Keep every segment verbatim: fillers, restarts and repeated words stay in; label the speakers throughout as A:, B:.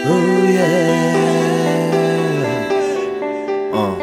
A: Oh yeah.
B: آه.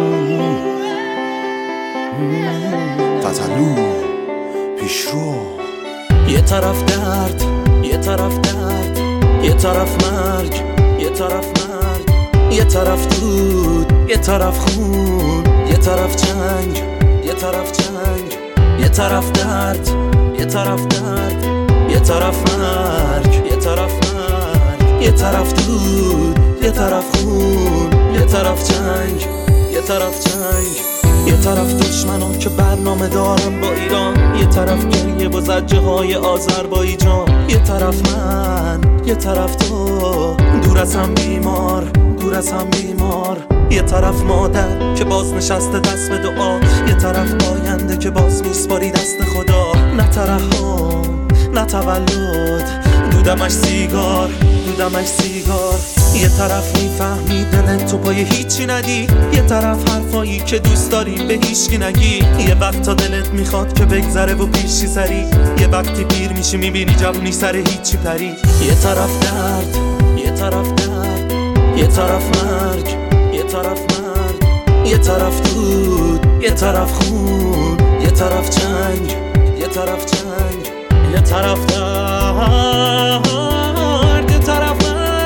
B: تتلو پیشرو.
A: یه طرف درد، یه طرف درد، یه طرف مرگ، یه طرف مرگ، یه طرف دود، یه طرف خون، یه طرف جنگ، یه طرف جنگ، یه طرف درد، یه طرف درد، یه طرف مرگ، یه طرف مرگ، یه طرف دود، یه طرف خون، یه طرف جنگ، یه طرف جنگ، یه طرف دشمنان که برنامه دارن با ایران، یه طرف گریه و زجه های آذربایجان، یه طرف من، یه طرف تو، دور از هم بیمار، دور از هم بیمار، یه طرف مادر که باز نشسته دست به دعا، یه طرف آینده که باز میسپاری دست خدا، نه ترحم نه تولد، دودمش سیگار، دودمش سیگار، یه طرف میفهمی دلت تو پای هیچی ندی، یه طرف حرفایی که دوست داری به هیچکی نگی، یه وقت تا دلت میخواد که بگذره و پیشی سری، یه وقتی پیر میشی میبینی جوونی سر هیچی پری، یه طرف درد، یه طرف درد، یه طرف مرگ، یه طرف مرگ، یه طرف دود، یه طرف خون، یه طرف جنگ، یه طرف جنگ، یه طرف درد، یه طرف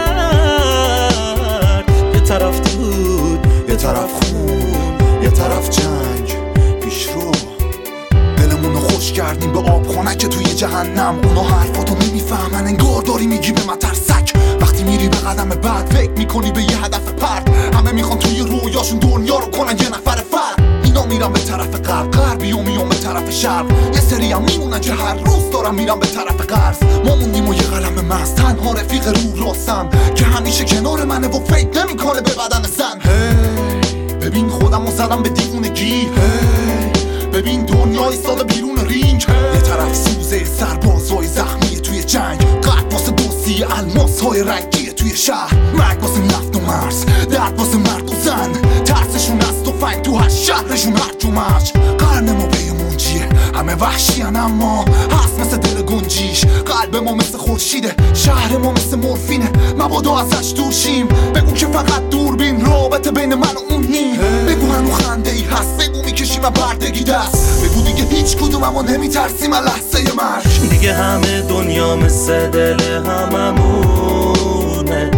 A: مرگ، یه طرف دود،
B: یه طرف خون، یه طرف جنگ. پیشرو. دلمونو خوش کردیم به آب خنک توی جهنم، اونا حرفاتو نمیفهمن، انگار داری میگی به من ترسک. وقتی میری به قدم بعد فکر میکنی به یه هدف پرت، همه میخوان توی رویاشون دنیا رو کنن یه نفر فرد. اینا میرن به طرف غرب، غربی و میان به طرف شرق، یه سری هم میمونن که هر روز دارن میرن به طرف قرض. ما موندیم و یه قلم مست، تنها رفیق رو راستم که همیشه کنار منه و فکر نمیکنه به بدن زن. هی ببین خودم و زدم به دیوونگی، هی ببین دنیا ایستاده بیرون رینگ. یه طرف سوزه سربازای زخمی توی جنگ، قلب واسه دوستی الماس های رنگی توی شهر، مرگ واسه نفت و مرز، درد واسه مرد و زن، ترسشون از تفنگ تو هر شهرشون هرج و مرج. قرن ما پی منجیه، همه وحشیان اما هست مثل دل گنجیش. قلب ما مثل خورشیده، شهر ما مثل مورفینه، مبادا ازش دور شیم. بگو که فقط دوربین رابطه بین من و اون نیم. بگو هنو خنده ای هست، بگو میکشیم بردگی دست، بگو دیگه هیچ کدوم اما نمیترسیم از لحظه مرگ.
A: دیگه همه دنیا مثل دل هممونه،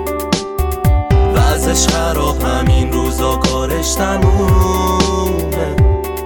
A: وضعش خراب، همین روزا کارش تمومه.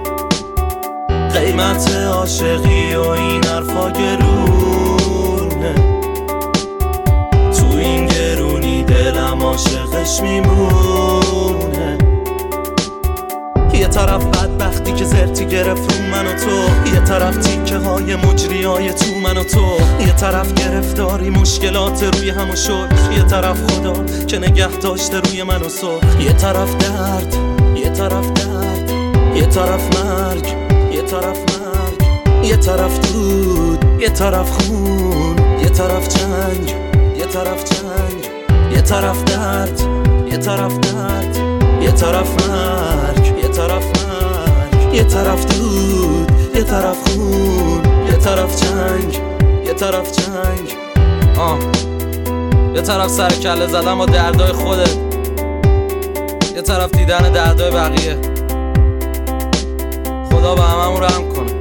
A: قیمت عاشقی و این حرفا گرونه، تو این گرونی دلم عاشقش میمونه. یه طرف بدبختی که زرتی گرفت رو من و تو، یه طرف تیکه های مجری های تو من و تو، یه طرف گرفتاری مشکلات روی هم و شد، یه طرف خدا که نگه داشته روی من و سر، یه طرف درد، یه طرف درد، یه طرف مرگ، یه طرف مرگ، یه طرف دود، یه طرف خون، یه طرف جنگ، یه طرف جنگ، یه طرف درد، یه طرف درد، یه طرف مرگ، یه طرف مرگ، یه طرف دود، یه طرف خون، یه طرف جنگ، یه طرف جنگ.
C: آه یه طرف سر کله زدن با دردای خودت، یه طرف دیدن دردای بقیه. خدا به هممون رحم کنه.